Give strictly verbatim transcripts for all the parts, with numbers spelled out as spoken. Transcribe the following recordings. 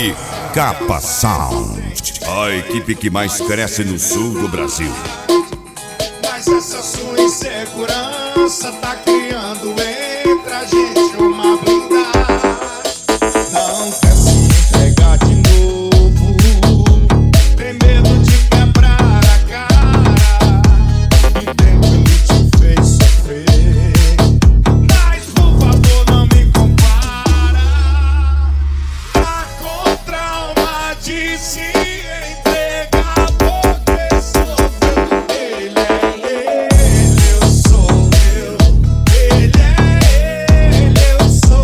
Equipe Capa Sound, a equipe que mais cresce no sul do Brasil. Mas essa sua insegurança tá criando entre a gente uma blindagem. Não quer se entregar de novo, tem medo de quebrar a cara. E tempo ele te fez sofrer, mas por favor não me compara. Tá com trauma de se entregar porque sofreu. Ele é ele, eu sou eu. Ele é ele, eu sou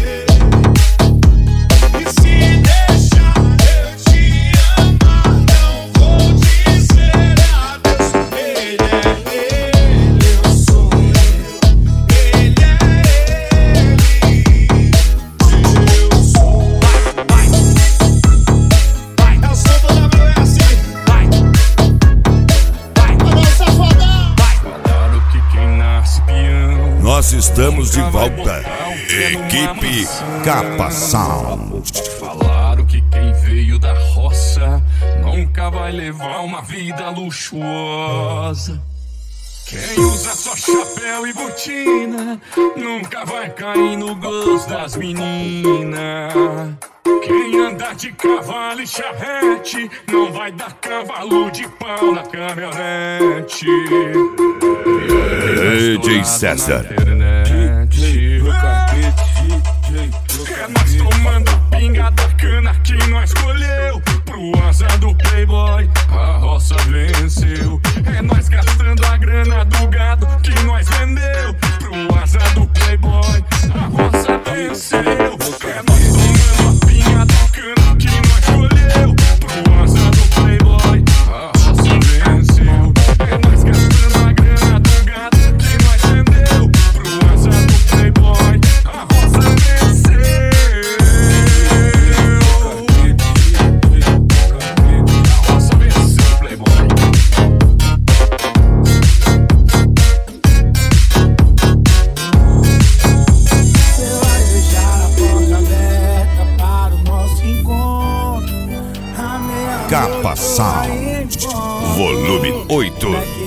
eu. E se deixar eu te amar, não vou dizer adeus. Ele é ele, eu sou eu. Ele é ele, eu sou. Vai, vai, vai. É o som do W S. Vai, vai. Agora safadão. Vai. Falaram que quem nasce peão Nós estamos de volta. Equipe Capa Sound. Falaram que quem veio da roça nunca vai levar uma vida luxuosa. Quem usa só chapéu e botina nunca vai cair no gosto das meninas. Quem anda de cavalo e charrete não vai dar cavalo de pau na caminhonete. D J César. É nós tomando pinga da cana que nós escolheu. Pro azar do playboy, a roça venceu. É nós gastando a grana do gado que nós vendeu. Pro azar do playboy, a roça venceu. É nós tomando a pinga da cana que nós escolheu. Pro azar do playboy, a roça venceu. É nós gastando a grana do gado que nós vendeu. Pro azar do playboy, a roça venceu. A roça venceu, playboy. Você vai deixar a porta aberta para o nosso encontro. A meia-noite Capa eu Sound, a encontro. volume oito.